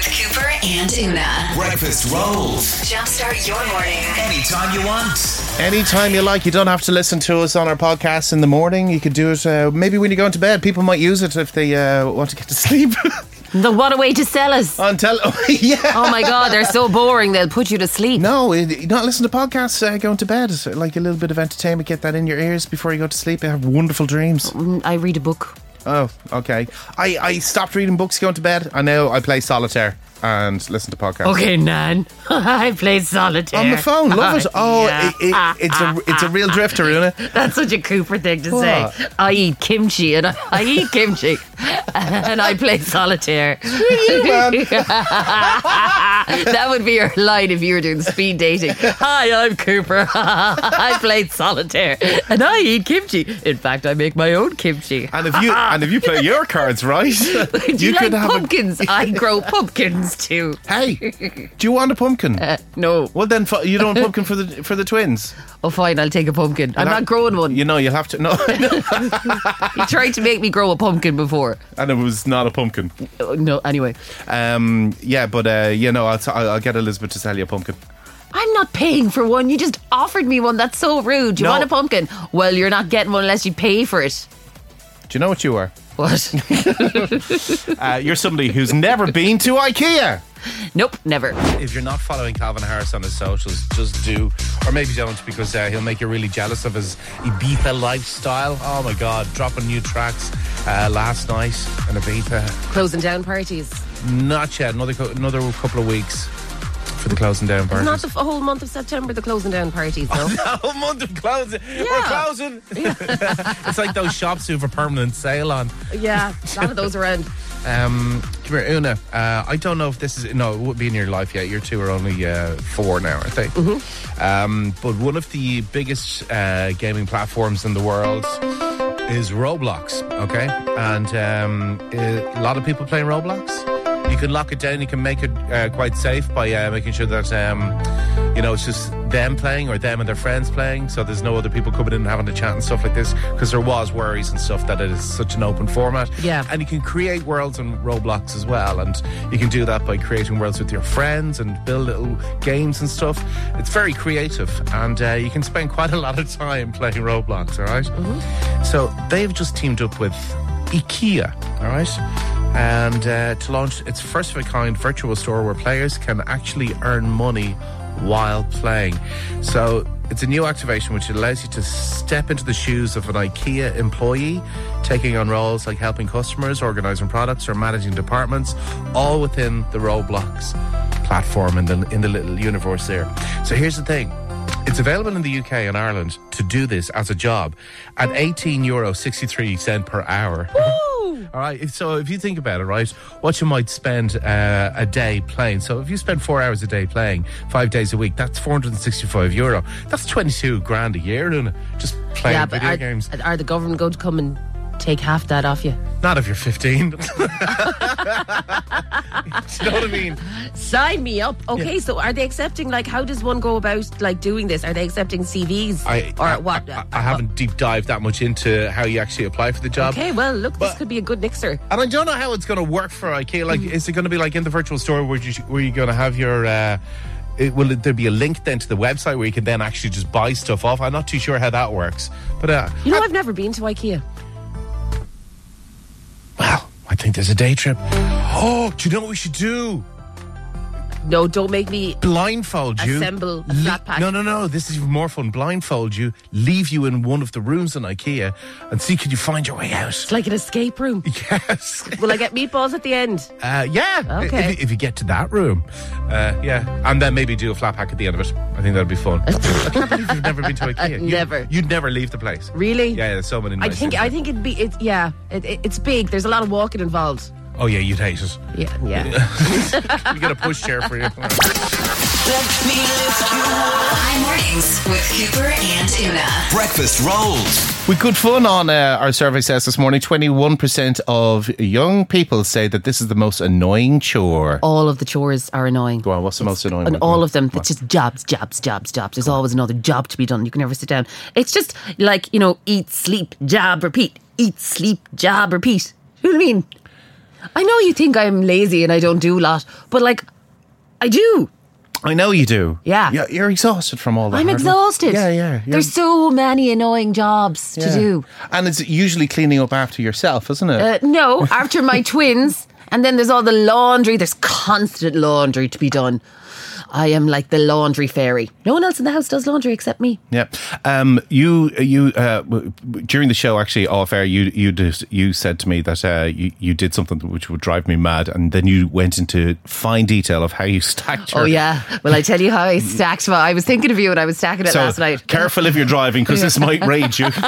Cooper and Una. Breakfast rolls. Jumpstart your morning. Anytime you want. Anytime you like. You don't have to listen to us on our podcast in the morning. You could do it maybe when you're going to bed. People might use it if they want to get to sleep. What a way to sell us. Yeah. Oh my God, they're so boring, they'll put you to sleep. No, you don't listen to podcasts going to bed. It's like a little bit of entertainment. Get that in your ears before you go to sleep. You have wonderful dreams. I read a book. Oh, okay. I stopped reading books going to bed. I know I play solitaire and listen to podcasts. Okay, Nan. I play solitaire. On the phone, love it. Oh, Yeah. it's a real drifter, Una. That's such a Cooper thing to What? say. I eat kimchi and I eat kimchi and I play solitaire. That would be your line if you were doing speed dating. Hi, I'm Cooper. I played solitaire and I eat kimchi. In fact, I make my own kimchi. And if you play your cards right, Do you like pumpkins? I grow pumpkins too. Hey, do you want a pumpkin? No. Well, then you don't want a pumpkin for the twins. Oh, fine, I'll take a pumpkin. I'm not growing one. You know, you'll have to. No, You tried to make me grow a pumpkin before. and it was not a pumpkin. No, anyway. Yeah, but I'll get Elizabeth to sell you a pumpkin. I'm not paying for one. You just offered me one. That's so rude. You No. want a pumpkin? Well, you're not getting one unless you pay for it. Do you know what you are? What? You're somebody who's never been to IKEA. Nope, never. If you're not following Calvin Harris on his socials, just do. Or maybe don't, because he'll make you really jealous of his Ibiza lifestyle. Oh my God, dropping new tracks last night in Ibiza. Closing down parties. Not yet, another couple of weeks for the closing down parties. Not the whole month of September, the closing down parties, though. The whole month of closing. Yeah. We're closing. It's like those shops who have a permanent sale on. Yeah, a lot of those around. Come here, Una. I don't know if this is... No, it wouldn't be in your life yet. Your two are only 4 now, aren't they? Mm-hmm. But one of the biggest gaming platforms in the world is Roblox, okay? And a lot of people playing Roblox. You can lock it down. You can make it quite safe by making sure that it's just them playing or them and their friends playing. So there's no other people coming in and having a chat and stuff like this, because there was worries and stuff that it is such an open format. Yeah. And you can create worlds on Roblox as well, and you can do that by creating worlds with your friends and build little games and stuff. It's very creative, and you can spend quite a lot of time playing Roblox. All right. Mm-hmm. So they've just teamed up with IKEA. All right. And to launch its first of a kind virtual store where players can actually earn money while playing. So it's a new activation which allows you to step into the shoes of an IKEA employee, taking on roles like helping customers, organising products or managing departments, all within the Roblox platform in the little universe there. So here's the thing. It's available in the UK and Ireland to do this as a job at €18.63 per hour. All right, so if you think about it, right, what you might spend a day playing. So if you spend 4 hours a day playing, 5 days a week, that's €465. That's 22 grand a year, isn't it? Just playing video games. Are the government going to come and take half that off you? Not if you're 15. Do you know what I mean? Sign me up. Okay, so are they accepting, how does one go about, doing this? Are they accepting CVs? What? I haven't deep dived that much into how you actually apply for the job. Okay, well, look, this could be a good mixer. And I don't know how it's going to work for IKEA. Is it going to be like in the virtual store where you're going to have your... will there be a link then to the website where you can then actually just buy stuff off? I'm not too sure how that works. But I've never been to IKEA. Well, I think there's a day trip. Oh, do you know what we should do? No, don't make me blindfold you. Assemble a flat pack. No. This is even more fun. Blindfold you, leave you in one of the rooms in IKEA, and see can you find your way out. It's like an escape room. Yes. Will I get meatballs at the end? Yeah. Okay. If you get to that room, yeah, and then maybe do a flat pack at the end of it. I think that'd be fun. I can't believe you've never been to IKEA. Never. You'd never leave the place. Really? Yeah. There's so many. Nice I think it'd be. It's big. There's a lot of walking involved. Oh yeah, you'd hate it. Yeah. You get a pushchair for you. Let me lift you up. High mornings with Cooper and Una. Breakfast rolls. With good fun on our survey says this morning, 21% of young people say that this is the most annoying chore. All of the chores are annoying. Go on, what's the most annoying And one? all of them, it's just jobs. There's always another job to be done. You can never sit down. It's just eat, sleep, job, repeat. Eat, sleep, job, repeat. You know what I mean? I know you think I'm lazy and I don't do a lot, but like, I do. I know you do. Yeah. You're exhausted from all that. I'm hard work. exhausted. Yeah. There's so many annoying jobs to do. And it's usually cleaning up after yourself, isn't it? No, after my twins, and then there's all the laundry. There's constant laundry to be done. I am like the laundry fairy. No one else in the house does laundry except me. Yeah. You during the show, actually, off air, you said to me that you did something which would drive me mad, and then you went into fine detail of how you stacked your... Oh yeah. Well, I tell you how I stacked I was thinking of you when I was stacking it last night. Careful if you're driving, because this might rage you.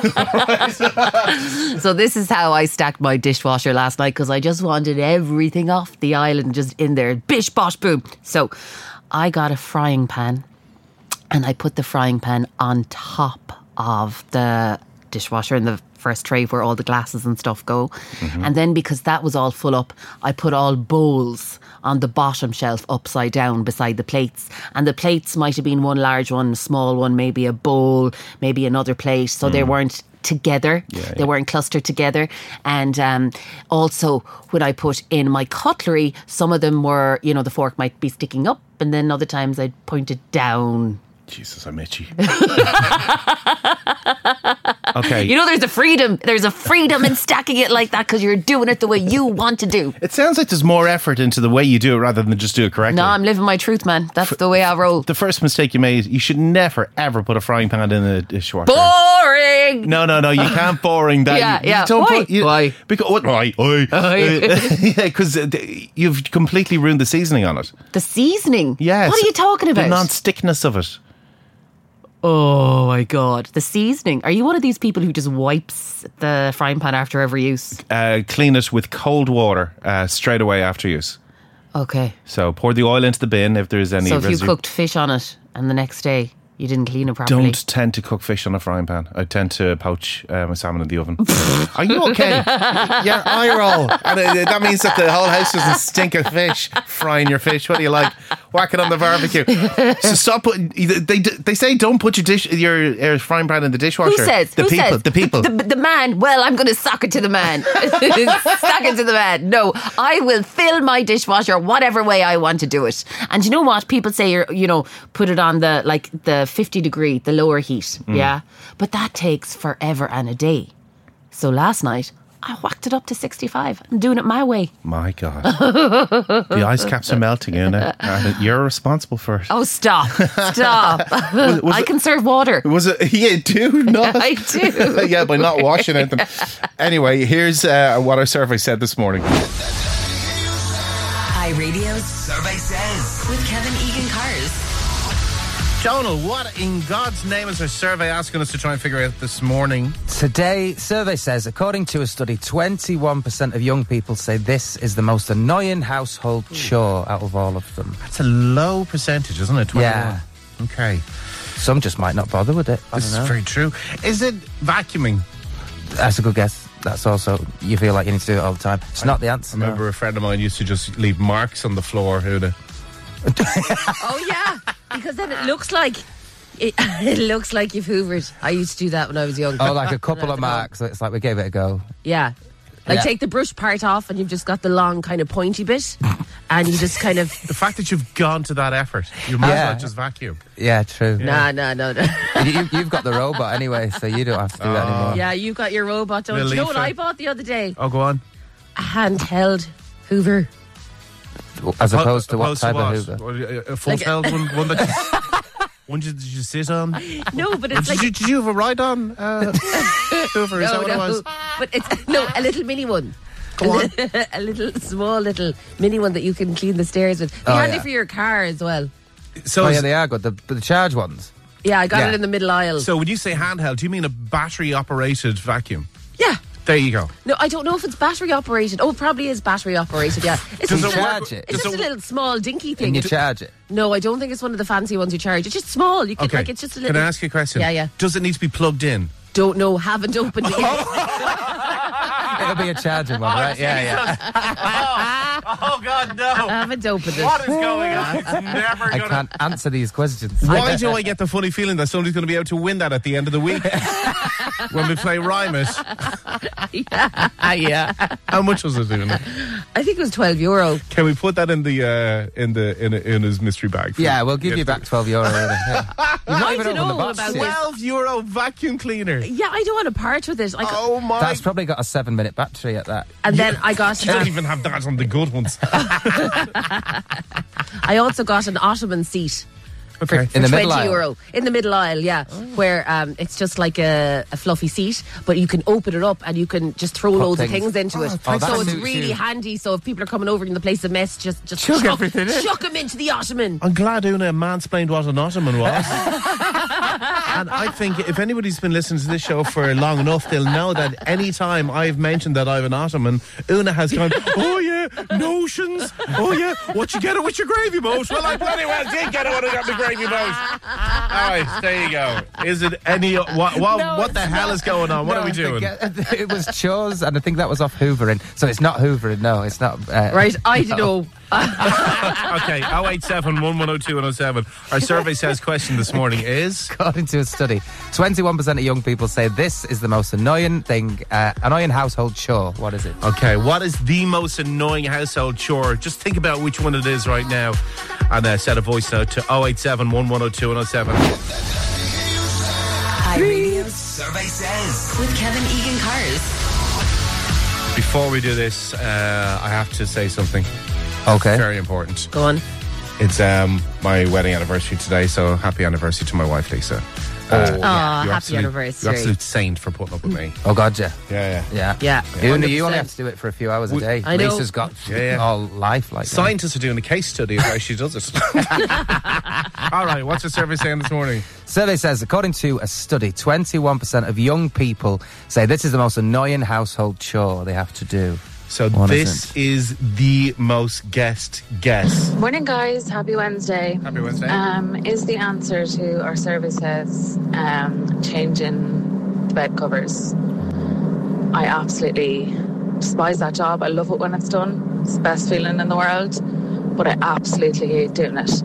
So this is how I stacked my dishwasher last night, because I just wanted everything off the island just in there. Bish, bosh, boom. So I got a frying pan and I put the frying pan on top of the dishwasher in the first tray where all the glasses and stuff go. Mm-hmm. And then because that was all full up, I put all bowls on the bottom shelf upside down beside the plates. And the plates might have been one large one, a small one, maybe a bowl, maybe another plate. So they weren't together. They weren't clustered together. And also when I put in my cutlery, some of them were, you know, the fork might be sticking up, and then other times I'd point it down. Jesus, I'm itchy. Okay. You know, there's a freedom in stacking it like that, because you're doing it the way you want to do. It sounds like there's more effort into the way you do it rather than just do it correctly. No, I'm living my truth, man. That's the way I roll. The first mistake you made, you should never ever put a frying pan in a dishwasher. Boring. No, you can't boring that. Yeah. You don't Why? put, Why? Because why? Yeah, because you've completely ruined the seasoning on it. The seasoning? Yes. What are you talking about? The non-stickness of it. Oh my God. The seasoning. Are you one of these people who just wipes the frying pan after every use? Clean it with cold water straight away after use. Okay. So pour the oil into the bin if there's any So if residue. you cooked fish on it and the next day you didn't clean it properly. Don't tend to cook fish on a frying pan. I tend to poach my salmon in the oven. Are you okay? Yeah, eye roll. And that means that the whole house doesn't stink of fish. Frying your fish. What do you like? Whack it on the barbecue. So stop putting... They say don't put your frying pan in the dishwasher. Who says? The people. The man. Well, I'm going to sock it to the man. Sock it to the man. No, I will fill my dishwasher whatever way I want to do it. And you know what? People say, put it on the 50 degree, the lower heat. Yeah. But that takes forever and a day. So last night, I whacked it up to 65. I'm doing it my way. My God. The ice caps are melting, Una. You're responsible for it. Oh, stop. I conserve water. Was it? Yeah, do not. I do. Yeah, by not washing it. Anyway, here's what our survey said this morning. iRadio's Survey says. with Kevin Egan Cars. Donal, what in God's name is our survey asking us to try and figure out this morning? Today, survey says, according to a study, 21% of young people say this is the most annoying household chore out of all of them. That's a low percentage, isn't it? 21. Yeah. Okay. Some just might not bother with it. I This don't know. is very true. Is it vacuuming? That's a good guess. That's also, you feel like you need to do it all the time. It's not the answer. I remember a friend of mine used to just leave marks on the floor. Oh yeah, because then it looks like you've hoovered. I used to do that when I was young. Oh, like a couple of marks. It's like we gave it a go. Yeah. Like Yeah. take the brush part off and you've just got the long kind of pointy bit and you just kind of... The fact that you've gone to that effort, you might as Yeah. well just vacuum. Yeah, true. No. You've got the robot anyway, so you don't have to do that anymore. Yeah, you got your robot, don't you? You know what Lilifa. I bought the other day? Oh, go on. A handheld hoover. As opposed to what Opposed type what? of Hoover? A full-tailed one that one did you sit on? No, but it's like... Did you have a ride on Hoover? Is that what it was? But it's a little mini one. Go on. A little small little mini one that you can clean the stairs with. They Oh, had yeah. it for your car as well. So, Oh, yeah, they are good. The charge ones. Yeah, I got Yeah. it in the middle aisle. so when you say handheld, do you mean a battery-operated vacuum? Yeah. There you go. No, I don't know if it's battery operated. Oh, it probably is battery operated, yeah. It's Does just it a- work? Charge it. It's just a little small dinky thing. And you charge it. No, I don't think it's one of the fancy ones you charge. It's just small. You can, Okay. like, it's just a little... Can I ask you a question? Yeah. Does it need to be plugged in? Don't know, haven't opened it yet. It'll be a charging one, right? Yeah. Oh, God, no. Haven't opened it. What is going on? It's never I going to... can't answer these questions. Why do I get the funny feeling that somebody's going to be able to win that at the end of the week? When we play Rhyme It. Yeah. How much was it doing? I think it was €12. Can we put that in his mystery bag? Yeah, we'll give you back €12. Yeah. You've not even don't opened the know box about yet. €12 vacuum cleaner. Yeah, I don't want to part with it. Oh my! That's probably got a 7-minute battery at that. And then I got. You don't even have that on the good ones. I also got an ottoman seat. Okay. For In the middle €20 in the middle aisle, yeah, where it's just like a fluffy seat, but you can open it up and you can just throw loads of things into it. that So it's suits really you. handy. So if people are coming over in the place of mess, just Chuck everything in. chuck them into the ottoman. I'm glad Una mansplained what an ottoman was. And I think if anybody's been listening to this show for long enough, they'll know that any time I've mentioned that I have an ottoman, Una has gone, oh yeah, notions. Oh yeah, what you get it with your gravy boat? Well, I bloody well did get it when I got my gravy boat. All right, there you go. Is it any... What the hell is going on? What are we doing? It was chores, and I think that was off hoovering. So it's not hoovering, no, it's not. Right, I don't know. Okay, 087 1102 107. Our survey says question this morning is... According to a study, 21% of young people say this is the most annoying thing, annoying household chore. What is it? Okay, what is the most annoying household chore? Just think about which one it is right now and send a voice note to 087 1102 107. iRadio's Survey says. with Kevin Egan Cars. Before we do this, I have to say something Okay. very important. Go on. It's my wedding anniversary today, so happy anniversary to my wife, Lisa. Happy You're anniversary. absolute saint for putting up with me. Oh, God, yeah. Yeah. Yeah. Yeah. Una, you 100%. only have to do it for a few hours a day. I know. Lisa's got Yeah. all life like that. Scientists are doing a case study of how she does it. All right, what's the survey saying this morning? Survey says, according to a study, 21% of young people say this is the most annoying household chore they have to do. So What this is the most guessed guess. Morning, guys. Happy Wednesday. Happy Wednesday. Is the answer to our survey says changing the bed covers. I absolutely despise that job. I love it when it's done. It's the best feeling in the world, but I absolutely hate doing it.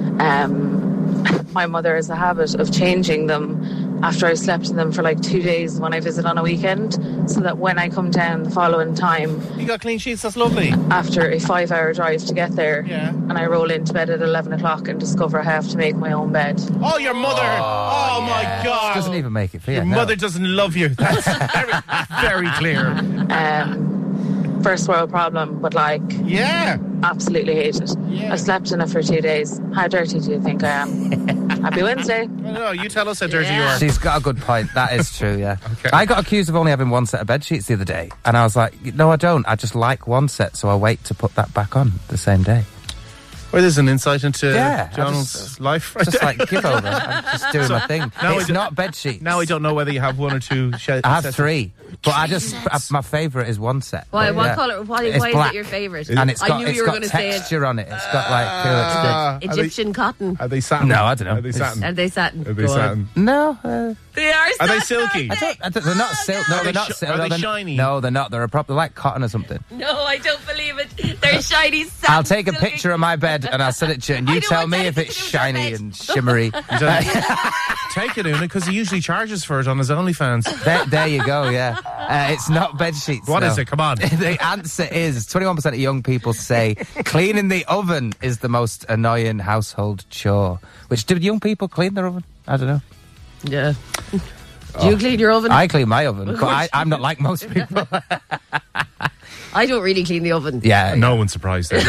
My mother has a habit of changing them after I've slept in them for like 2 days when I visit on a weekend, so that when I come down the following time You got clean sheets, that's lovely. after a 5-hour drive to get there, Yeah. and I roll into bed at 11 o'clock and discover I have to make my own bed. Oh, your mother. Oh my God. Doesn't even make it for you. Your no. mother doesn't love you. That's very, very clear. First world problem, but like, Yeah. absolutely hate it. Yeah. I've slept in it for 2 days. How dirty do you think I am? Happy Wednesday. No, you tell us how dirty you are. She's got a good point. That is true, yeah. Okay. I got accused of only having one set of bed sheets the other day. And I was like, no, I don't. I just like one set, so I wait to put that back on the same day. Well, there's an insight into Yeah, I John's just- life. Right Just there. like, give over. I'm just doing my thing. now It's we do- not bed sheets. Now I don't know whether you have one or two. I have 3. But my favourite is one set. Why? But What yeah. colour? Why It's is black. it your favourite? And it's I got, knew it's you were got going to say it. texture on it. It's got like cool. Egyptian cotton. Are they satin? No, I don't know. Are they It's- satin? Are they satin? Are they Go on. satin? No, They are Are they satin. silky? they're not silk. No, Are they're they not sh- silk. are No, they they're- shiny? No, they're not. They're a proper like cotton or something. No, I don't believe it. They're shiny satin. I'll take a silky. picture of my bed and I'll send it to you, and I you don't tell want me anything if it's to do with your shiny bed. and shimmery. Take it, Una, because he usually charges for it on his OnlyFans. There you go. Yeah, it's not bed sheets. What no. is it? Come on. The answer is 21% of young people say cleaning the oven is the most annoying household chore. Which, do young people clean their oven? I don't know. Yeah. Do you clean your oven? I clean my oven, but I'm not like most people. I don't really clean the oven. Yeah, No one's surprised there.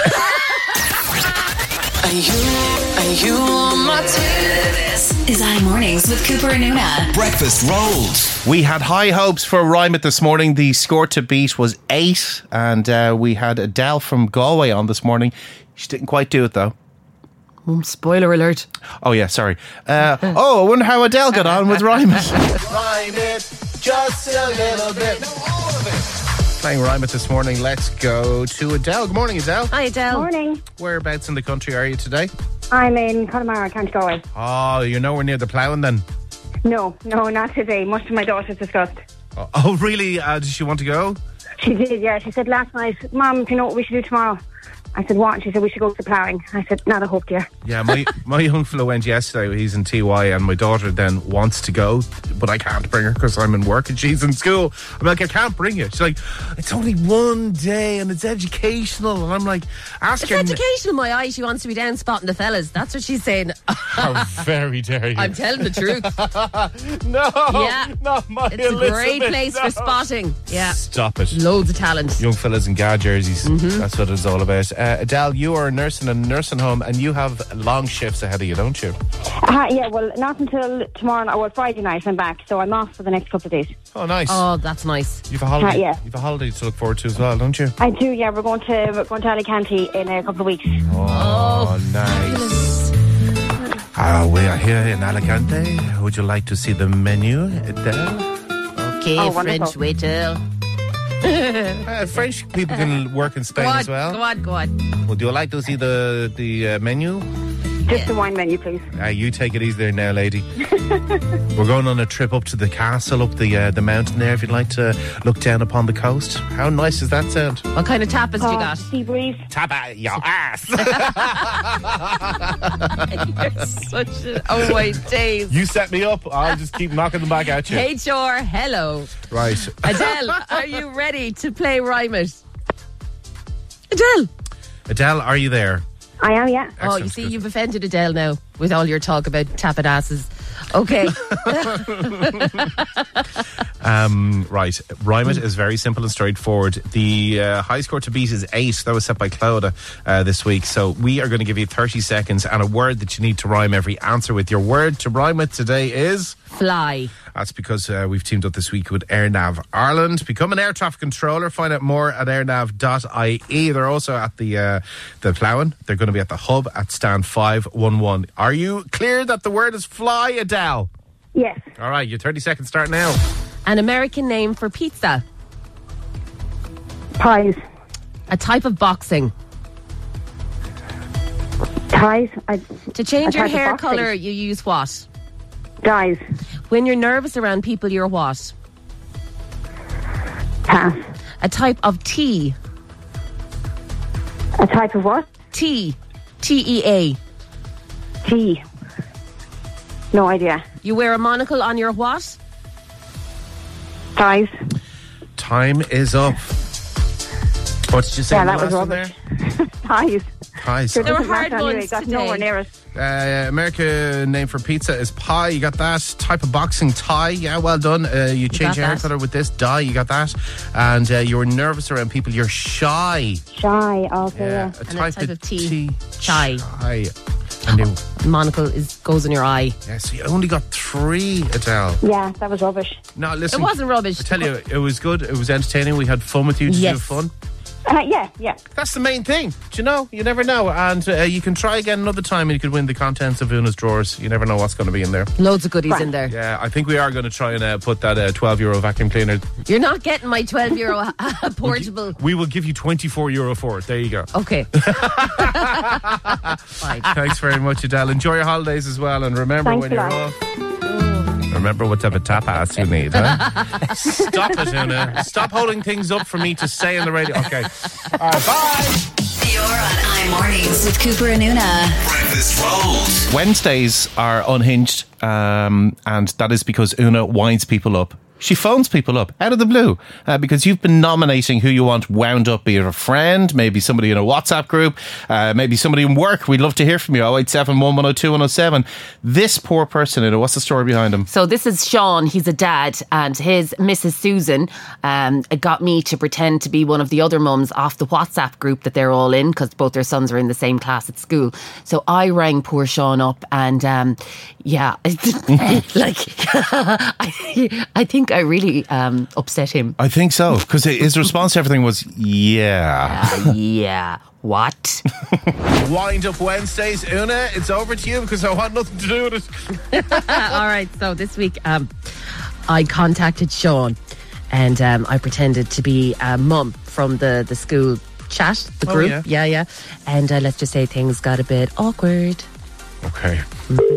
Are you on my team? This is iMornings with Cooper and Una. Breakfast rolls. We had high hopes for Rymit this morning. The score to beat was 8, and we had Adele from Galway on this morning. She didn't quite do it, though. Spoiler alert. Oh, yeah, sorry. I wonder how Adele got on with Rymit. Rymit, just a little bit. Playing Rymit this morning. Let's go to Adele. Good morning, Adele. Hi, Adele. Morning. Whereabouts in the country are you today? I'm in Connemara, County Galway. Oh, you're nowhere near the ploughing then. No, not today. Much to my daughter's disgust. Oh, really? Does she want to go? She did, yeah. She said last night, Mum, do you know what we should do tomorrow? I said, what? And she said, we should go to ploughing. I said, not a hope, dear. Yeah, my young fellow went yesterday. He's in TY, and my daughter then wants to go, but I can't bring her because I'm in work and she's in school. I'm like, I can't bring you. She's like, it's only one day and it's educational. And I'm like, ask her. It's educational, my eye. She wants to be down spotting the fellas. That's what she's saying. How very dare you. I'm telling the truth. No, Yeah. not my It's a great Elizabeth, place no. for spotting. Yeah. Stop it. Loads of talent. Young fellas in GA jerseys. Mm-hmm. That's what it's all about. Adele, you are a nurse in a nursing home and you have long shifts ahead of you, don't you? Yeah, well, not until tomorrow, or Friday night I'm back, so I'm off for the next couple of days. Oh, nice. Oh, that's nice. You've a holiday. Yeah. You've a holiday to look forward to as well, don't you? I do, yeah, we're going to Alicante in a couple of weeks. Oh, nice. We are here in Alicante. Would you like to see the menu, Adele? Okay, Oh, wonderful. French waiter. French people can work in Spain Go on, as well. go on. Would you like to see the menu? Just the wine menu, please. You take it easy there now, lady. We're going on a trip up to the castle, up the mountain there, if you'd like to look down upon the coast. How nice does that sound? What kind of tapas you Oh, got? sea breeze. Tap out your ass. You're such a... Oh, my days. You set me up. I'll just keep knocking them back at you. HR, hello. Right. Adele, are you ready to play Rhyme It? Adele. Adele, are you there? I am, yeah. Oh, you Excellent, see, good. you've offended Adele now with all your talk about tapping asses. Okay. Right. Rhyme It is very simple and straightforward. The high score to beat is 8. That was set by Clodagh this week. So we are going to give you 30 seconds and a word that you need to rhyme every answer with. Your word to rhyme it today is... Fly. That's because we've teamed up this week with AirNav Ireland. Become an air traffic controller. Find out more at airnav.ie. They're also at the ploughing. They're going to be at the hub at stand 511. Are you clear that the word is fly, Adele? Yes. All right, your 30 seconds start now. An American name for pizza. Pies. A type of boxing. Ties. To change A your type of hair boxing. colour, you use what? Dyes. When you're nervous around people, you're what? Pass. A type of tea. A type of what? Tea. T-E-A. Tea. No idea. You wear a monocle on your what? Ties. Time is up. What did you say? Yeah, in the that was last one rubbish. Ties. Ties. Sure, There were doesn't hard matter anyway. ones Got today. nowhere near it. American name for pizza is pie. You got that. Type of boxing, tie. Yeah, well done. You change got your hair that. colour with this, dye. You got that. And you're nervous around people. You're shy. Shy, also, Yeah, yeah. a And a type of tea. Chai. Chai. I knew. Monocle goes in your eye. Yeah, so you only got 3, Adele. Yeah, that was rubbish. No, listen. It wasn't rubbish. I tell you, it was good. It was entertaining. We had fun with you. Did you Yes. have fun? Yeah. That's the main thing. Do you know? You never know. And you can try again another time and you could win the contents of Una's drawers. You never know what's going to be in there. Loads of goodies in there. Yeah, I think we are going to try and put that €12 vacuum cleaner. You're not getting my €12 portable. We will give you €24 for it. There you go. Okay. Fine. Thanks very much, Adele. Enjoy your holidays as well. And remember Thanks when a you're lot. off, remember what type of tapas you need, huh? Stop it, Una. Stop holding things up for me to say on the radio. Okay. All right, bye. You're on iMornings with Cooper and Una. Breakfast rolls. Wednesdays are unhinged, and that is because Una winds people up. She phones people up out of the blue because you've been nominating who you want wound up, be it a friend, maybe somebody in a WhatsApp group, maybe somebody in work. We'd love to hear from you. 087 110 107. This poor person, Una, what's the story behind him? So this is Sean. He's a dad, and his Mrs. Susan got me to pretend to be one of the other mums off the WhatsApp group that they're all in, because both their sons are in the same class at school. So I rang poor Sean up, and like I think I really upset him. I think so, because his response to everything was, yeah. Yeah. What? Wind up Wednesdays. Una, it's over to you because I want nothing to do with it. All right. So this week, I contacted Sean, and I pretended to be a mum from the school chat, the Oh, group. yeah. Yeah. And let's just say things got a bit awkward. Okay.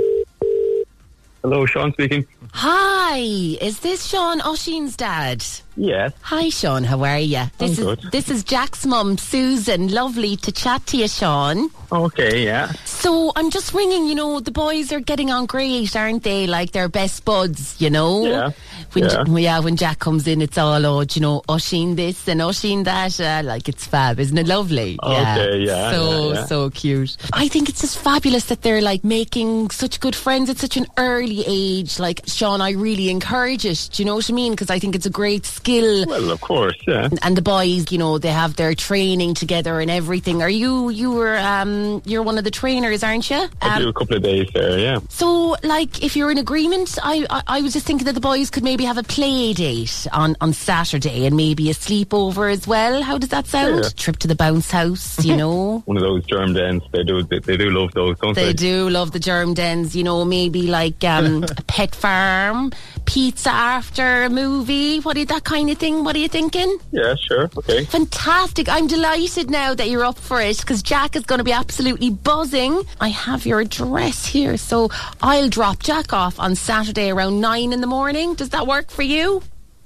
Hello, Sean speaking. Hi, is this Sean Oisin's dad? Yes. Hi, Sean. How are you? Good. This is Jack's mum, Susan. Lovely to chat to you, Sean. Okay, yeah. So I'm just ringing. You know, the boys are getting on great, aren't they? Like they're best buds. You know. Yeah. When Jack comes in, it's all Oisín this and Oisín that. Like it's fab, isn't it lovely? Okay, yeah. So cute. I think it's just fabulous that they're like making such good friends at such an early age. Like Sean, I really encourage it. Do you know what I mean? Because I think it's a great skill. Well, of course, yeah. And the boys, they have their training together and everything. Are you're one of the trainers, aren't you? I do a couple of days there, yeah. So, like, if you're in agreement, I was just thinking that the boys could maybe have a play date on Saturday and maybe a sleepover as well. How does that sound? Yeah. Trip to the bounce house, One of those germ dens. They do love those, don't they? They do love the germ dens, maybe like a pet farm, pizza after a movie. That kind of thing? What are you thinking? Yeah, sure. Okay. Fantastic. I'm delighted now that you're up for it because Jack is going to be absolutely buzzing. I have your address here, so I'll drop Jack off on Saturday around 9 in the morning. Does that work for you?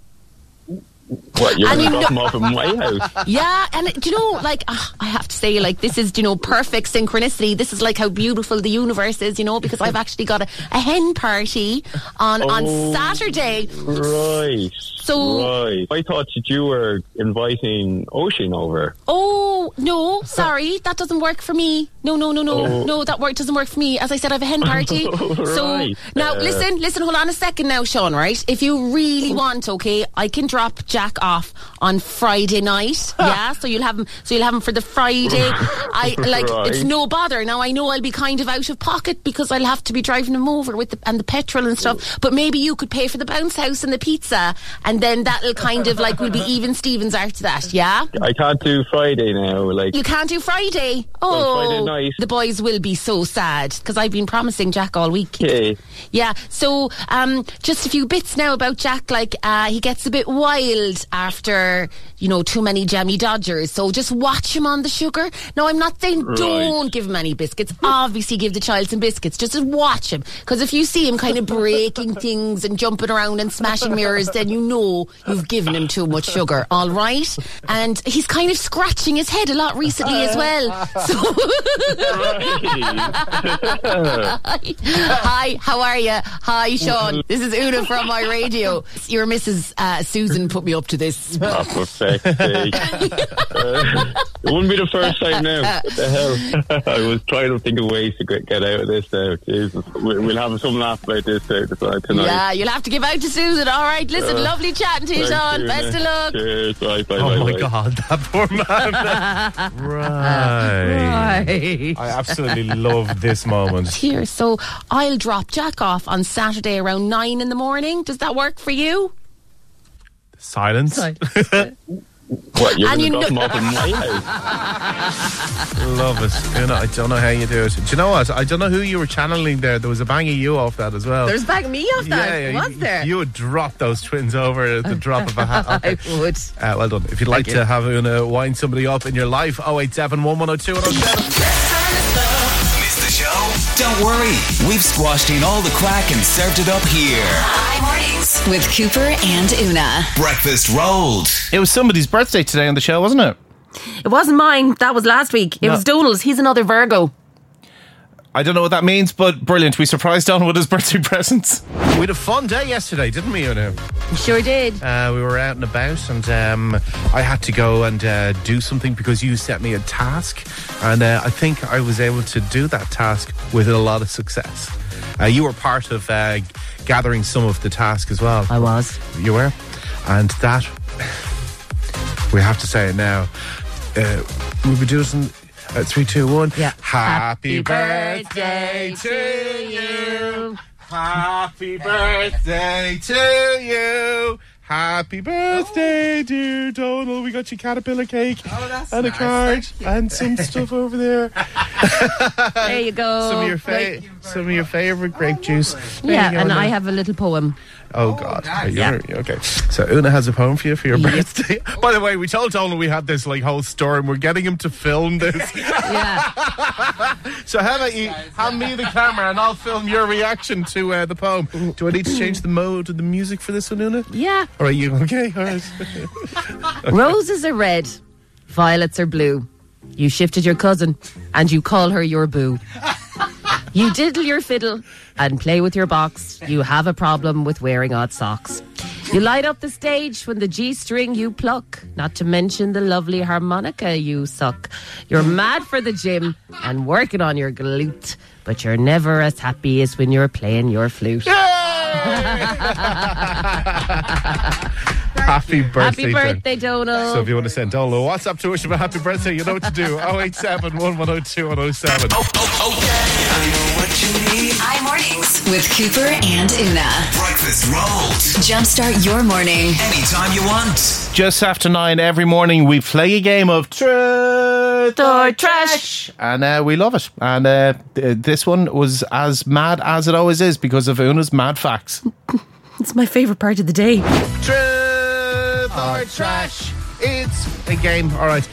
What, you're going to drop him off at my house? Yeah, and I have to say, this is, perfect synchronicity. This is like how beautiful the universe is, because I've actually got a hen party on Saturday. Right. Right. I thought that you were inviting Oisín over. Oh, no, sorry. That doesn't work for me. No, that doesn't work for me. As I said, I have a hen party. So, now, listen, hold on a second now, Sean, right? If you really want, okay, I can drop Jack off on Friday night. Yeah, so you'll have him for the Friday. It's no bother. Now, I know I'll be kind of out of pocket because I'll have to be driving him over with the petrol and stuff, but maybe you could pay for the bounce house and the pizza, and then that'll kind of we'll be even Stevens after that, yeah? I can't do Friday now. You can't do Friday? Oh, Friday night. The boys will be so sad because I've been promising Jack all week. Okay. Yeah, so just a few bits now about Jack. He gets a bit wild after, too many jammy Dodgers. So just watch him on the sugar. Now, I'm not saying don't give him any biscuits. Obviously, give the child some biscuits. Just watch him. Because if you see him kind of breaking things and jumping around and smashing mirrors, then you've given him too much sugar. All right? And he's kind of scratching his head a lot recently as well. So Hi, how are you? Hi, Sean. This is Una from my radio. Your Mrs. Susan put me up to this. Oh, for feck's sake. It wouldn't be the first time now. What the hell? I was trying to think of ways to get out of this now. Jesus. We'll have some laugh about this tonight. Yeah, you'll have to give out to Susan. All right, listen, lovely chatting to you, Sean. Best of luck. Cheers. Bye. Oh my God, that poor man. Right. I absolutely love this moment. Here, so I'll drop Jack off on Saturday around 9 in the morning. Does that work for you? Silence. What, you're going to drop him off in my house? Love it. I don't know how you do it. Do you know what? I don't know who you were channeling there. There was a bang of you off that as well. There's a bang of me off that? Was there? You would drop those twins over at the drop of a hat. Okay. I would. Well done. If you'd like to have Una wind somebody up in your life, 087 1102 107. Missed the show? Don't worry. We've squashed in all the crack and served it up here. Hi Mornings with Cooper and Una. Breakfast rolled. It was somebody's birthday today on the show, wasn't it? It wasn't mine. That was last week. It was Donald's. He's another Virgo. I don't know what that means, but brilliant. We surprised Donald with his birthday presents. We had a fun day yesterday, didn't we, Una? We sure did. We were out and about, and I had to go and do something because you set me a task, and I think I was able to do that task with a lot of success. You were part of gathering some of the task as well. I was. You were? And that, we have to say it now, we'll be doing some... 3, 2, 1. Yeah. Happy birthday to you. Happy birthday to you. Happy birthday, dear Donald. We got you caterpillar cake and a card and some stuff over there. There you go. Some of your some of your favourite grape juice. There Yeah, you go, and Una. I have a little poem. Oh, God. Okay. So Una has a poem for you for your birthday. By the way, we told Donald we had this whole story and we're getting him to film this. Yeah. So how about you hand me the camera and I'll film your reaction to the poem. Do I need to change the mode of the music for this one, Una? Yeah. All right, you okay? All right. Roses are red, violets are blue. You shifted your cousin and you call her your boo. You diddle your fiddle and play with your box. You have a problem with wearing odd socks. You light up the stage when the G-string you pluck, not to mention the lovely harmonica you suck. You're mad for the gym and working on your glute, but you're never as happy as when you're playing your flute. Happy birthday. Happy birthday, Donald. So if you want to send Donald a WhatsApp to wish him a happy birthday, you know what to do. 087 1102 107. High mornings with Cooper and Una. Breakfast rolls. Jumpstart your morning. Anytime you want. Just after 9 every morning, we play a game of Truth or Trash. And we love it. And this one was as mad as it always is because of Una's mad facts. It's my favourite part of the day. Truth or Trash. It's a game. All right.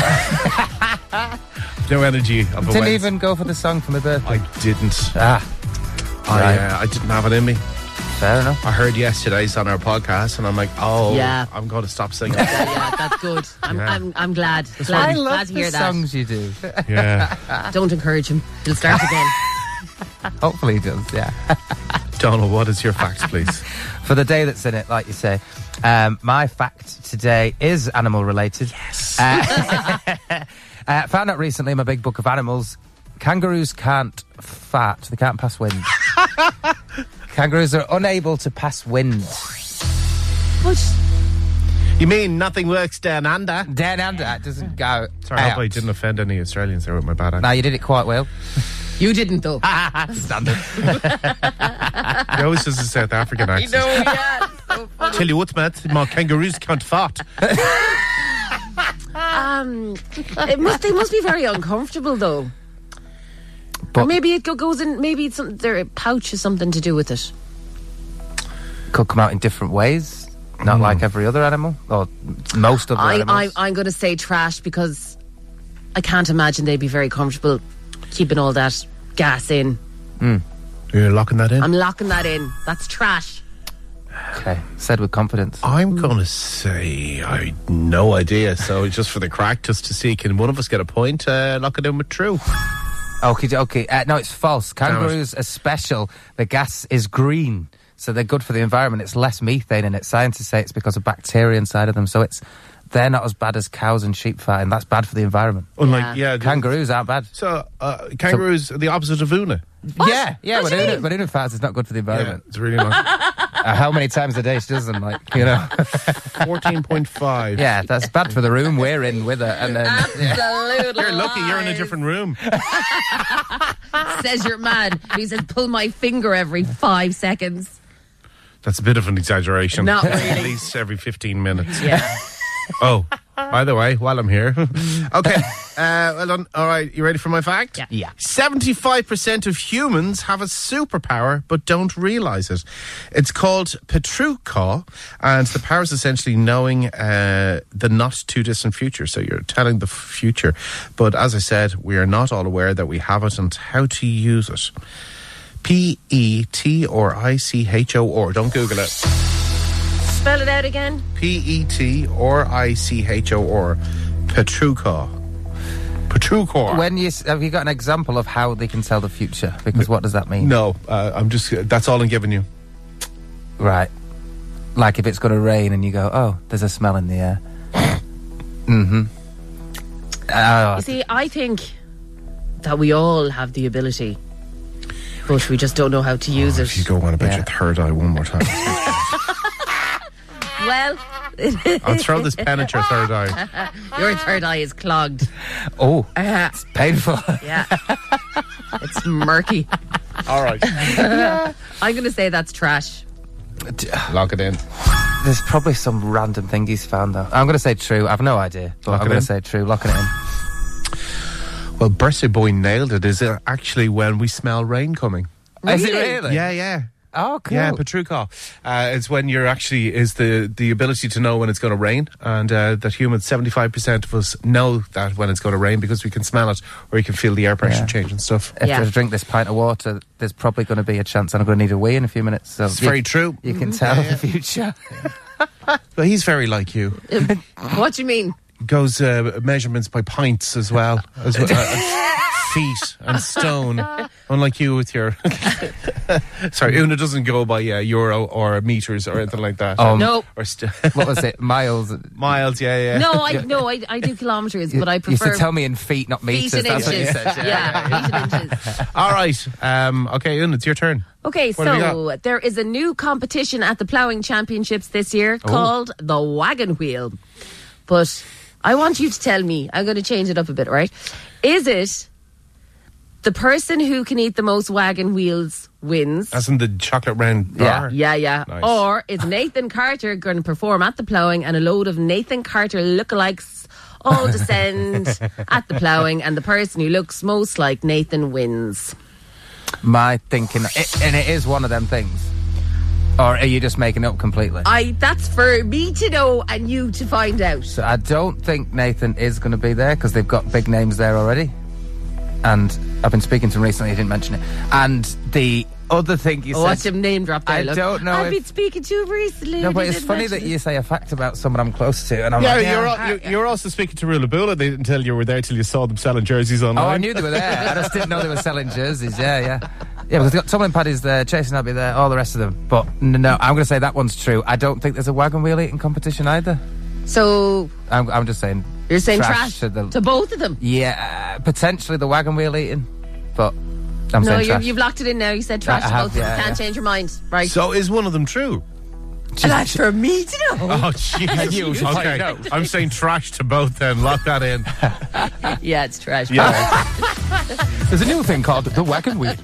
No energy of a Didn't Wednesday. even go for the song for my birthday. I didn't. Right. I didn't have it in me. Fair enough. I heard yesterday's on our podcast, and I'm like, oh, Yeah. I'm going to stop singing. Yeah, that's good. I'm glad. I Glad love to the hear that. songs you do. Yeah. Don't encourage him. He'll start again. Hopefully he does, yeah. Donald, what is your facts, please? For the day that's in it, like you say, my fact today is animal related. Yes. Found out recently in my big book of animals, kangaroos can't fart. They can't pass wind. Kangaroos are unable to pass wind. What? You mean nothing works down under? Down under, it doesn't go. Sorry, I hope I out. didn't offend any Australians there with my bad accent. No, you did it quite well. You didn't, though. Standard. He always does a South African accent. yeah. Tell you what, Matt, my kangaroos can't fart. They must be very uncomfortable, though. But Or maybe it goes in. Maybe it's their pouch has something to do with it. could come out in different ways, not like every other animal, or most of the animals. I'm going to say trash because I can't imagine they'd be very comfortable keeping all that gas in. You're locking that in? I'm locking that in. That's trash. Okay, said with confidence. I'm going to say I had no idea. So just for the crack, just to see, can one of us get a point? Lock it in with true. Okay. No, it's false. Kangaroos are special. The gas is green, so they're good for the environment. It's less methane in it. Scientists say it's because of bacteria inside of them. So they're not as bad as cows and sheep farting. That's bad for the environment. Unlike, yeah. Kangaroos aren't bad. So kangaroos are the opposite of Una. Yeah. What do you mean? When Una farts, it's not good for the Yeah, environment. it's really not. How many times a day she does them, 14.5. Yeah, that's bad for the room we're in with her. And then, Absolutely. You're lucky you're in a different room. Says your man. He says, pull my finger every 5 seconds. That's a bit of an exaggeration. Not At really. least every 15 minutes. Yeah. Oh, by the way, while I'm here. Okay, well done. All right, you ready for my fact? Yeah. 75% of humans have a superpower but don't realise it. It's called Petruchka, and the power is essentially knowing the not too distant future. So you're telling the future. But as I said, we are not all aware that we have it and how to use it. P-E-T-R-I-C-H-O-R. Don't Google it. Spell it out again. P-E-T-R-I-C-H-O-R. Petruchka. Petruchka. have you got an example of how they can tell the future? Because what does that mean? No, that's all I'm giving you. Right. Like if it's going to rain and you go, oh, there's a smell in the air. Mm-hmm. You see, I think that we all have the ability, but we just don't know how to use If you it. go on about your third eye one more time. Well, I'll throw this pen at your third eye. your third eye is clogged. Oh, it's painful. Yeah. It's murky. All right. I'm going to say that's trash. Lock it in. There's probably some random thing he's found, though. I'm going to say true. I've no idea, but I'm going to say true. Locking it in. Well, Birthday Boy nailed it. Is it actually when we smell rain coming? Is it really? Yeah. Oh, cool. Yeah, Petruchov. It's when you're actually is the ability to know when it's going to rain, and that humans, 75% of us know that when it's going to rain because we can smell it or you can feel the air pressure change and stuff. If I drink this pint of water, there's probably going to be a chance I'm going to need a wee in a few minutes. So it's very true. You can tell the future. But he's very like you. What do you mean? Goes measurements by pints as well. Feet and stone, unlike you with your. Sorry, Una doesn't go by euro or meters or anything like that. No. Or what was it? Miles. Yeah. No, I do kilometres, but I prefer. You used to tell me in feet, not meters. Feet and That's inches. what you said. Yeah, feet and inches. All right. Okay, Una, it's your turn. Okay, What have we so there is a new competition at the Ploughing Championships this year called the Wagon Wheel. But I want you to tell me, I'm going to change it up a bit, right? Is it the person who can eat the most wagon wheels wins? As in the chocolate round bar? Yeah. Nice. Or is Nathan Carter going to perform at the Ploughing and a load of Nathan Carter lookalikes all descend at the Ploughing and the person who looks most like Nathan wins? My thinking, and it is one of them things. Or are you just making it up completely? That's for me to know and you to find out. So I don't think Nathan is going to be there because they've got big names there already. And I've been speaking to him recently, he didn't mention it. And the other thing you said... Watch him name drop there, I look. don't know I've been speaking to him recently. No, but He it's didn't funny mention that it. you say a fact about someone I'm close to, and I'm You're also speaking to Rulabula. They didn't tell you were there till you saw them selling jerseys online. Oh, I knew they were there. I just didn't know they were selling jerseys. Yeah, because they've got Tom and Paddy's there, Chasing Abbey there, all the rest of them. But no, I'm going to say that one's true. I don't think there's a wagon wheel eating competition either. So... I'm just saying... You're saying trash to both of them? Yeah, potentially the wagon wheel eating, but I'm saying trash. You've locked it in now. You said trash to both of them. Can't change your mind. Right. So is one of them true? And that's for me to know. Oh, Jesus. Okay, I'm saying trash to both then. Lock that in. Yeah, it's trash. Yeah. There's a new thing called the wagon wheel.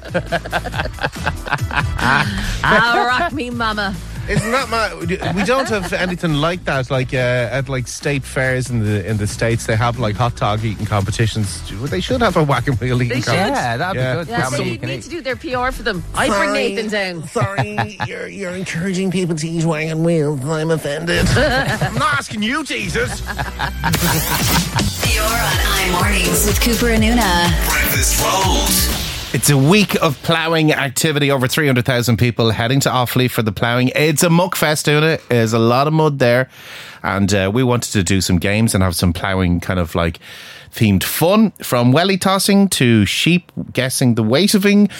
Rock me, mama. Isn't that mad? We don't have anything like that. Like at like state fairs in the States, they have like hot dog eating competitions. They should have a wagon wheel eating competition. Yeah, that'd be good. Yeah, so you need to do their PR for them. I bring Nathan down. Sorry, you're encouraging people to eat wagon wheels. I'm offended. I'm not asking you, Jesus. You're on iMornings with Cooper and Una. Breakfast Rolls. It's a week of ploughing activity. Over 300,000 people heading to Offaly for the ploughing. It's a muckfest, Una. There's a lot of mud there. And we wanted to do some games and have some ploughing kind of like themed fun, from welly tossing to sheep guessing the weight of and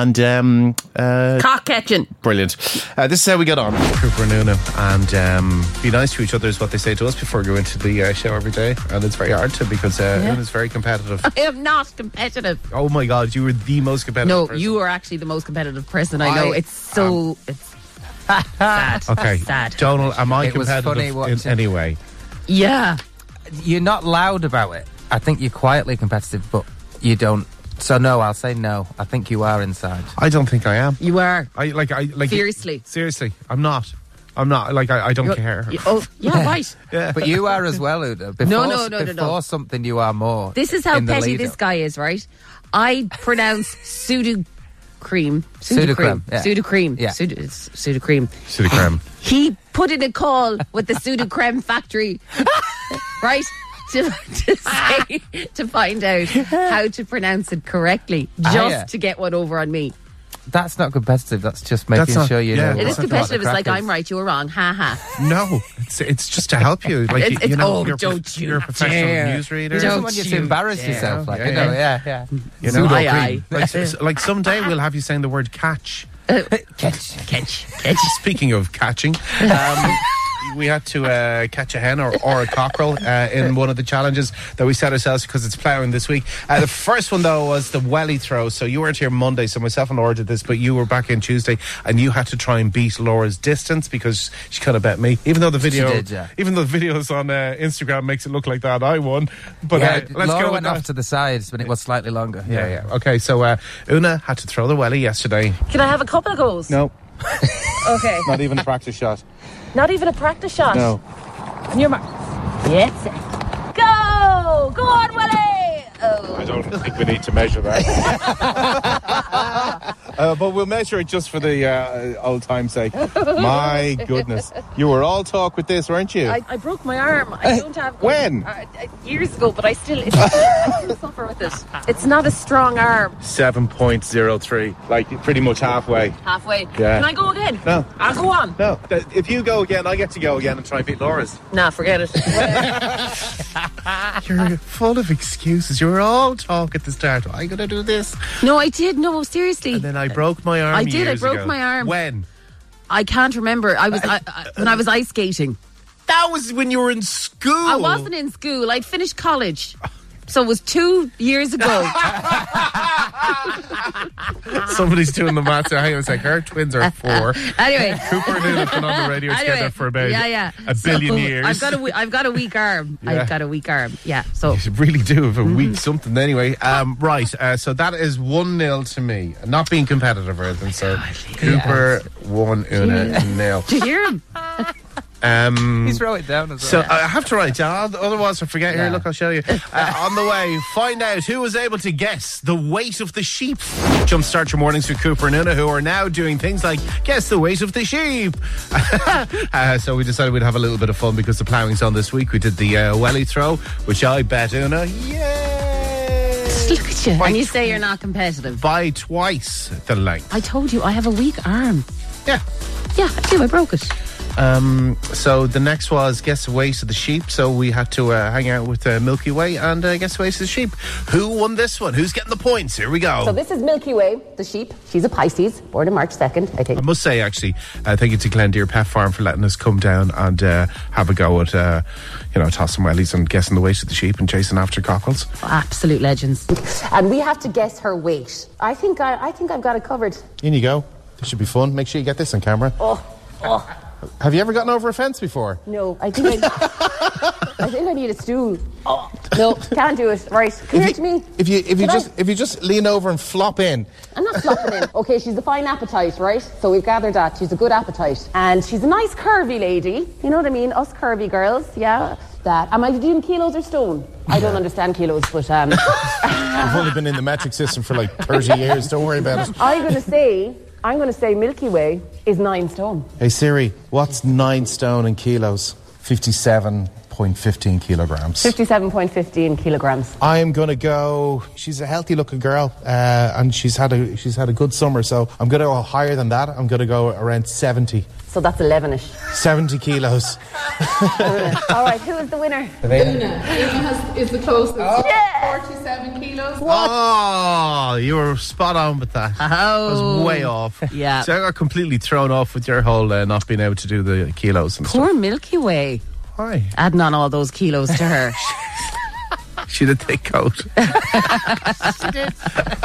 cock catching. Brilliant. This is how we get on. Cooper and Una, and be nice to each other is what they say to us before we go into the show every day, and it's very hard to because Una's very competitive. I am not competitive. Oh my God, you were the most competitive person. You are actually the most competitive person I know. It's so it's sad. Okay, sad. Donald, am I It was funny competitive in any way? Yeah. You're not loud about it. I think you're quietly competitive, but you don't. So no, I'll say no. I think you are inside. I don't think I am. You are. I like Seriously. Seriously, I'm not. Like I don't care. Yeah, right. Yeah. But you are as well, Uda. Before, No. Before something, you are more. This is how in the petty lead-up. this guy is, right? I pronounce Sudocreme. Sudocreme, yeah. Sudocreme. Yeah. It's Sudocreme. Sudocreme. He put in a call with the Sudocreme factory, right? To find out how to pronounce it correctly, just to get one over on me. That's not competitive. That's just making sure you know. It is what competitive. the It's like crack I'm right, you're wrong. Ha ha. No, it's just to help you. Like you're a professional newsreader. You don't want you to embarrass yourself. Like, yeah. You know, Aye. like someday we'll have you saying the word catch. Catch. Speaking of catching, we had to catch a hen or a cockerel in one of the challenges that we set ourselves because it's ploughing this week. The first one, though, was the welly throw. So you weren't here Monday, so myself and Laura did this, but you were back in Tuesday, and you had to try and beat Laura's distance because she kind of bet me. Even though the video, even though the videos on Instagram makes it look like that, I won. But let's Laura go went off to the sides when it was slightly longer. Yeah. Okay, so Una had to throw the welly yesterday. Can I have a couple of goals? No. Okay. Not even a practice shot. Not even a practice shot? No. And you're Yes. Go! Go on, Willie! Oh. don't think we need to measure that. But we'll measure it just for the old time's sake. My goodness. You were all talk with this, weren't you? I broke my arm. I don't have... When? Years ago, but I still suffer with it. It's not a strong arm. 7.03. Like, pretty much halfway. Halfway. Yeah. Can I go again? No. I'll go on. No. If you go again, I get to go again and try and beat Laura's. Nah, forget it. You're full of excuses. You were all talk at the start. I'm going to do this. No, I did. No, seriously. And then I broke my arm. I did. I broke ago. my arm. When? I can't remember. I was when I was ice skating. That was when you were in school. I wasn't in school. I'd finished college. So it was 2 years ago. Somebody's doing the maths. Hang on a sec. Her twins are 4. Anyway, Cooper and Una have been on the radio together for about a billion years. I've got a weak arm. Yeah. I've got a weak arm. Yeah. So you really do have a weak something. Anyway, right. So that is 1-0 to me. Not being competitive or anything. So Cooper 1, Una 0. Do you hear him? He's wrote it down as well. So I have to write it down, otherwise I forget. Here, look, I'll show you. On the way, find out who was able to guess the weight of the sheep. Jumpstart your mornings with Cooper and Una, who are now doing things like guess the weight of the sheep. So we decided we'd have a little bit of fun because the ploughing's on this week. We did the welly throw, which I bet Una, yay! Look at you. And you say you're not competitive. By twice the length. I told you I have a weak arm. Yeah. Yeah, I do. I broke it. So the next was guess the weight of the sheep. So we had to hang out with Milky Way and guess the weight of the sheep. Who won this one? Who's getting the points? Here we go. So this is Milky Way, the sheep. She's a Pisces, born on March 2nd, I think. I must say, actually, thank you to Glendeer Pet Farm for letting us come down and have a go at, tossing wellies and guessing the weight of the sheep and chasing after cockerels. Absolute legends. And we have to guess her weight. I think I've got it covered. In you go. This should be fun. Make sure you get this on camera. Oh. Have you ever gotten over a fence before? No, I think I need a stool. Oh, no, can't do it. Right, come here to me. If you just lean over and flop in. I'm not flopping in. Okay, she's a fine appetite, right? So we've gathered that. She's a good appetite. And she's a nice curvy lady. You know what I mean? Us curvy girls, yeah. That. Am I doing kilos or stone? I don't understand kilos, but... I've only been in the metric system for like 30 years. Don't worry about it. I'm going to say Milky Way is 9 stone. Hey Siri, what's 9 stone in kilos? 57.15 kilograms. 57.15 kilograms. I'm going to go... She's a healthy looking girl and she's had a good summer, so I'm going to go higher than that. I'm going to go around 70. So that's 11-ish. 70 kilos. All right, who is the winner? Una is the closest. Oh. Yeah. 47 kilos. What? Oh, you were spot on with that. Oh. I was way off. Yeah. So I got completely thrown off with your whole not being able to do the kilos and Poor stuff. Milky Way. Why? Adding on all those kilos to her. She had a thick coat. She did.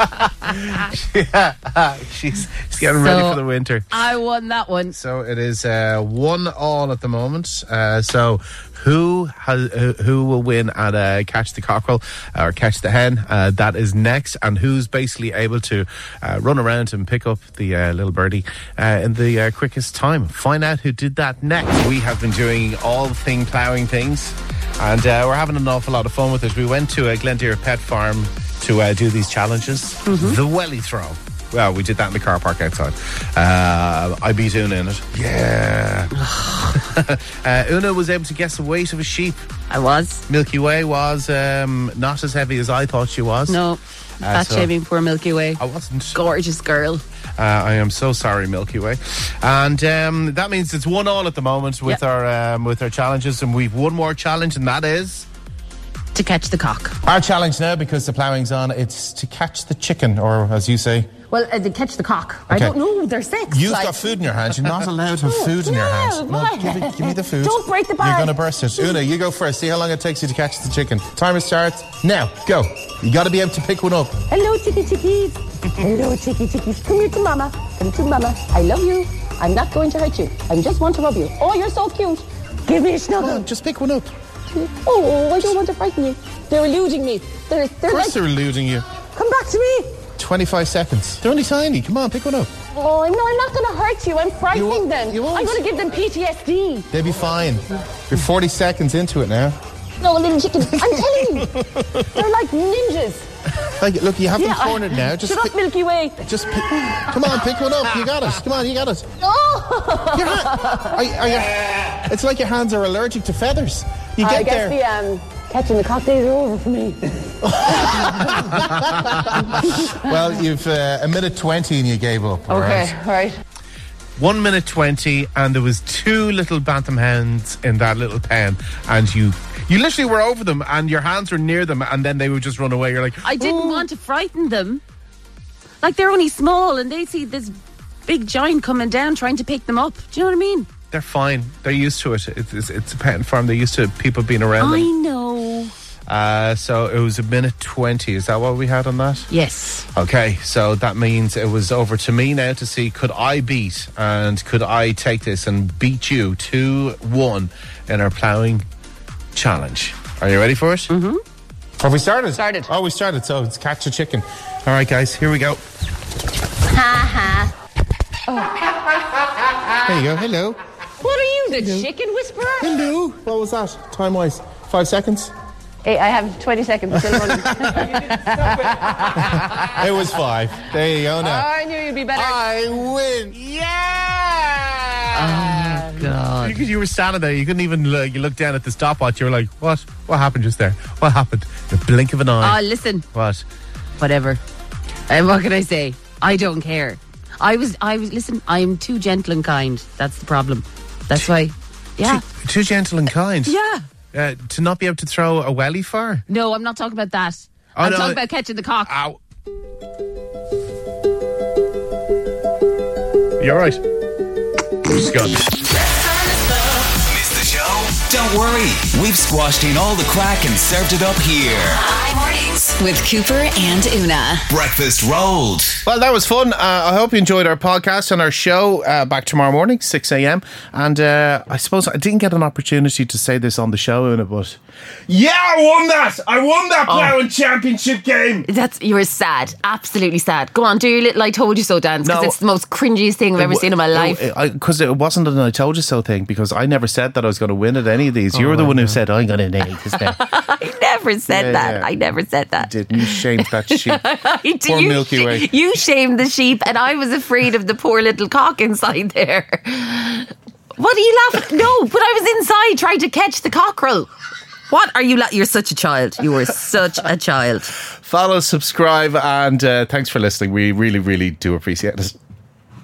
Yeah, she's getting ready for the winter. I won that one. So it is 1-1 at the moment. So who will win at Catch the Cockerel or Catch the Hen? That is next. And who's basically able to run around and pick up the little birdie in the quickest time? Find out who did that next. We have been doing all thing ploughing things. And we're having an awful lot of fun with it. We went to Glendeer Pet Farm to do these challenges. Mm-hmm. The welly throw. Well, we did that in the car park outside. I beat Una in it. Yeah. Una was able to guess the weight of a sheep. I was. Milky Way was not as heavy as I thought she was. No. Fat shaming poor Milky Way. I wasn't. Gorgeous girl. I am so sorry, Milky Way. And that means it's 1-1 at the moment with our challenges, and we've one more challenge, and that is to catch the cock. Our challenge now, because the ploughing's on, it's to catch the chicken, or as you say. Well, to catch the cock. Okay. I don't know. They're sex. You've got food in your hands. You're not allowed to have food in your hands. No, give me the food. Don't break the bag. You're going to burst it. Una, you go first. See how long it takes you to catch the chicken. Timer starts now. Go. You got to be able to pick one up. Hello, chickies. Hello, chickies. Come here to mama. Come to mama. I love you. I'm not going to hurt you. I just want to rub you. Oh, you're so cute. Give me a snuggle. No, just pick one up. Oh, I don't want to frighten you. They're eluding me. They're of course they're eluding you. Come back to me. 25 seconds. They're only tiny. Come on, pick one up. Oh, no, I'm not going to hurt you. I'm frightening them. You won't. I'm going to give them PTSD. They'll be fine. You're 40 seconds into it now. No, little chicken. I'm telling you. They're like ninjas. Look, you have them cornered now. Just Shut up, Milky Way. Come on, pick one up. You got it. Come on, you got it. It's like your hands are allergic to feathers. You get there. I guess the catching the cock days are over for me. Well, you've a minute 20 and you gave up. All right. 1 minute 20, and there was 2 little bantam hounds in that little pen, and you literally were over them, and your hands were near them, and then they would just run away. You're like, I didn't want to frighten them. Like, they're only small, and they see this big giant coming down trying to pick them up. Do you know what I mean? they're fine. They're used to it. It's a pet farm. They're used to people being around them. I know. So it was a minute 20. Is that what we had on that? Yes. Okay, so that means it was over to me now to see could I beat and could I take this and beat you 2-1 in our ploughing challenge. Are you ready for it? Mm-hmm. Have we started? Started. Oh, we started. So it's catch a chicken. All right, guys, here we go. Ha ha. There you go. Hello. What are you, the chicken whisperer? Hello. What was that? Time-wise? 5 seconds? Hey, I have 20 seconds still running. It was 5. There you go now. I knew you'd be better. I win. Yeah! Oh, God. Because you were standing there, you couldn't even look. You looked down at the stopwatch, you were like, what? What happened just there? What happened? The blink of an eye. Oh, listen. What? Whatever. And what can I say? I don't care. I was, listen, I'm too gentle and kind. That's the problem. That's why, yeah. Too gentle and kind. Yeah. To not be able to throw a welly far? No, I'm not talking about that. Oh, I'm no. talking about catching the cock. Ow. You alright? Just gone. Missed the show? Don't worry. We've squashed in all the crack and served it up here. High mornings with Cooper and Una. Breakfast rolled. Well, that was fun. I hope you enjoyed our podcast and our show. Back tomorrow morning, 6 a.m. And I suppose I didn't get an opportunity to say this on the show, Una, but yeah, I won that. I won that ploughing championship game. You were sad. Absolutely sad. Go on, do your little I told you so dance, because No. it's the most cringiest thing I've ever seen in my life. Because it wasn't an I told you so thing, because I never said that I was going to win at any of these. You were the one who said, I'm going to name this now. I never said that. yeah. I never said that. Didn't you shame that sheep? Poor Milky Way. You shamed the sheep, and I was afraid of the poor little cock inside there. What are you laughing? No, but I was inside trying to catch the cockerel. What are you you're such a child. You are such a child. Follow, subscribe, and thanks for listening. We really, really do appreciate it.